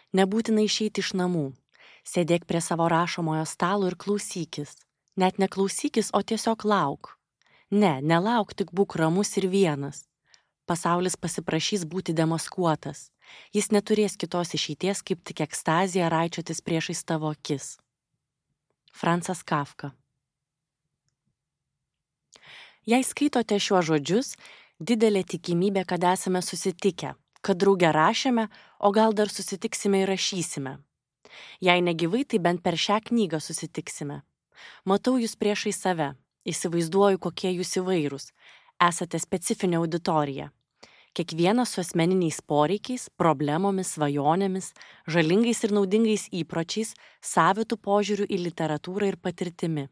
Nebūtina išeiti iš namų. Sėdėk prie savo rašomojo stalo ir klausykis. Net neklausykis, o tiesiog lauk. Ne, nelauk, tik būk ramus ir vienas. Pasaulis pasiprašys būti demaskuotas. Jis neturės kitos išeities, kaip tik ekstazija raičiotis priešais tavo akis. Francas Kafka. Jei skaitote šiuos žodžius, didelė tikimybė, kad esame susitikę, kad drauge rašėme, o gal dar susitiksime ir rašysime. Jei negyvai, tai bent per šią knygą susitiksime. Matau jūs priešai save, įsivaizduoju, kokie jūs įvairūs. Esate specifinė auditorija. Kiekvienas su asmeniniais poreikiais, problemomis, svajonėmis, žalingais ir naudingais įpročiais, savitų požiūrių į literatūrą ir patirtimi.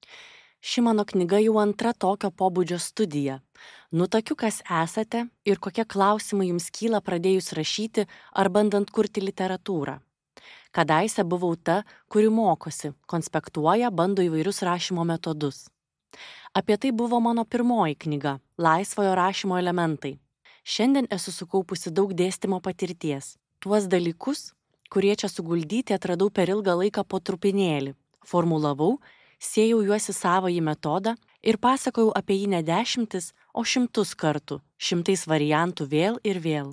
Ši mano knyga jau antra tokio pobūdžio studija. Nutakiu, kas esate ir kokie klausimai jums kyla pradėjus rašyti ar bandant kurti literatūrą. Kadaise buvau ta, kuri mokosi, konspektuoja, bando įvairius rašymo metodus. Apie tai buvo mano pirmoji knyga – Laisvojo rašymo elementai. Šiandien esu sukaupusi daug dėstymo patirties. Tuos dalykus, kurie čia suguldyti, atradau per ilgą laiką po trupinėlį. Formulavau, siejau juos į savąjį metodą ir pasakojau apie jį ne 10, o 100 kartų, 100 variantų vėl ir vėl.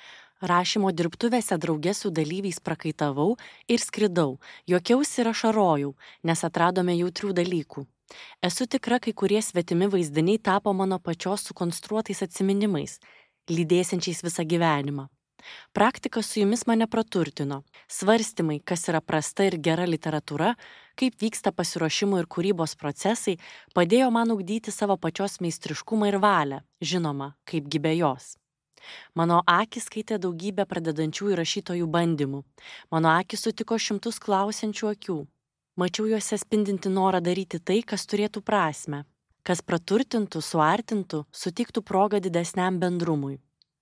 Rašymo dirbtuvėse drauge su dalyviais prakaitavau ir skridau, juokiausi ir ašarojau, nes atradome jautrių dalykų. Esu tikra, kai kurie svetimi vaizdiniai tapo mano pačios sukonstruotais atsiminimais, lydėsiančiais visą gyvenimą. Praktika su jumis mane praturtino. Svarstymai, kas yra prasta ir gera literatūra, kaip vyksta pasiruošimo ir kūrybos procesai, padėjo man ugdyti savo pačios meistriškumą ir valią, žinoma, kaipgi be jos. Mano akis skaitė daugybę pradedančiųjų rašytojų bandymų. Mano akis sutiko 100 klausiančių akių. Mačiau juose spindinti norą daryti tai, kas turėtų prasmę, kas praturtintų, suartintų, suteiktų progą didesniam bendrumui.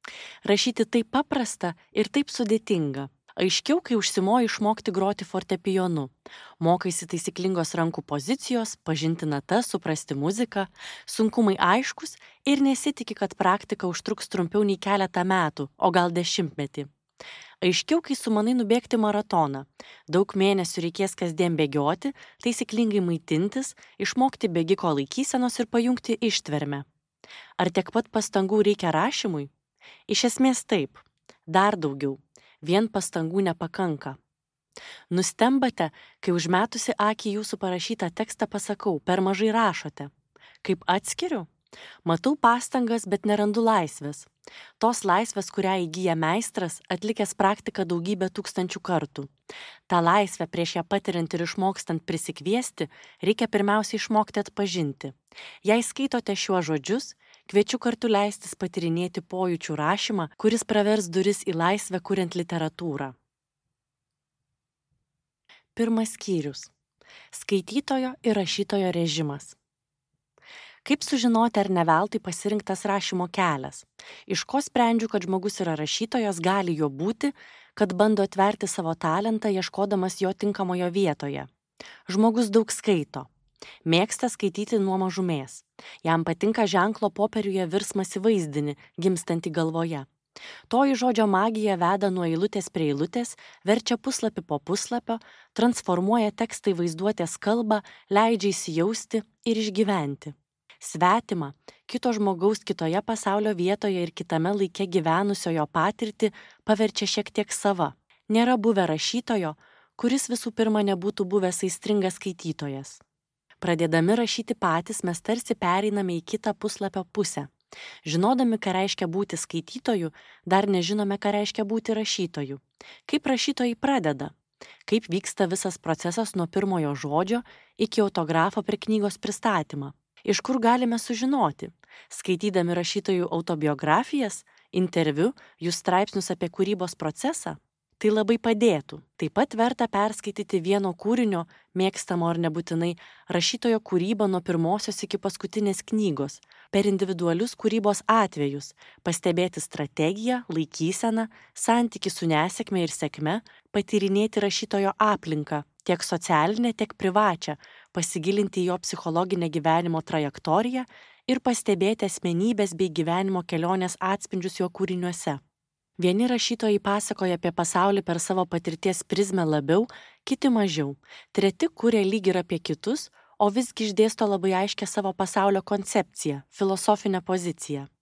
Rašyti taip paprasta ir taip sudėtinga. Aiškiau, kai užsimoji išmokti groti fortepijonu. Mokaisi taisyklingos rankų pozicijos, pažinti natas, suprasti muziką, sunkumai aiškus ir nesitiki, kad praktika užtruks trumpiau nei keletą metų, o gal 10 metį. Aiškiau, kai sumanai nubėgti maratoną. Daug mėnesių reikės kasdien bėgioti, taisyklingai maitintis, išmokti bėgiko laikysenos ir pajungti ištvermę. Ar tiek pat pastangų reikia rašymui? Iš esmės taip. Dar daugiau. Vien pastangų nepakanka. Nustembate, kai užmetusi akį jūsų parašytą tekstą pasakau, per mažai rašote. Kaip atskiriu? Matau pastangas, bet nerandu laisvės. Tos laisvės, kurią įgyja meistras, atlikęs praktiką daugybę tūkstančių kartų. Ta laisvę prieš ją patiriant ir išmokstant prisikviesti, reikia pirmiausia išmokti atpažinti. Jei skaitote šiuos žodžius, kviečiu kartu leistis patyrinėti pojūčių rašymą, kuris pravers duris į laisvę kuriant literatūrą. Pirmas skyrius. Skaitytojo ir rašytojo režimas. Kaip sužinoti, ar ne veltui pasirinktas rašymo kelias? Iš ko sprendžiu, kad žmogus yra rašytojas, gali jo būti, kad bando atverti savo talentą, ieškodamas jo tinkamoje vietoje? Žmogus daug skaito. Mėgsta skaityti nuo mažumės. Jam patinka ženklo popieriuje virsmas į vaizdinį, gimstantį galvoje. Toji žodžio magija veda nuo eilutės prie eilutės, verčia puslapį po puslapio, transformuoja tekstą į vaizduotės kalbą, leidžia įsijausti ir išgyventi. Svetima, kito žmogaus kitoje pasaulio vietoje ir kitame laike gyvenusiojo patirtį paverčia šiek tiek sava. Nėra buvę rašytojo, kuris visų pirma nebūtų buvęs aistringas skaitytojas. Pradėdami rašyti patys, mes tarsi pereiname į kitą puslapio pusę. Žinodami, ką reiškia būti skaitytoju, dar nežinome, ką reiškia būti rašytoju. Kaip rašytojai pradeda? Kaip vyksta visas procesas nuo pirmojo žodžio iki autografo prie knygos pristatymą? Iš kur galime sužinoti? Skaitydami rašytojų autobiografijas, interviu, jų straipsnius apie kūrybos procesą? Tai labai padėtų. Taip pat verta perskaityti vieno kūrinio, mėgstamo ar nebūtinai, rašytojo kūrybą nuo pirmosios iki paskutinės knygos, per individualius kūrybos atvejus, pastebėti strategiją, laikyseną, santykį su nesėkme ir sėkme, patyrinėti rašytojo aplinką, tiek socialinę, tiek privačią, pasigilinti į jo psichologinę gyvenimo trajektoriją ir pastebėti asmenybės bei gyvenimo kelionės atspindžius jo kūriniuose. Vieni rašytojai pasakoja apie pasaulį per savo patirties prizmę labiau, kiti mažiau. Treti kuria lyg ir apie kitus, o visgi išdėsto labai aiškę savo pasaulio koncepciją, filosofinę poziciją.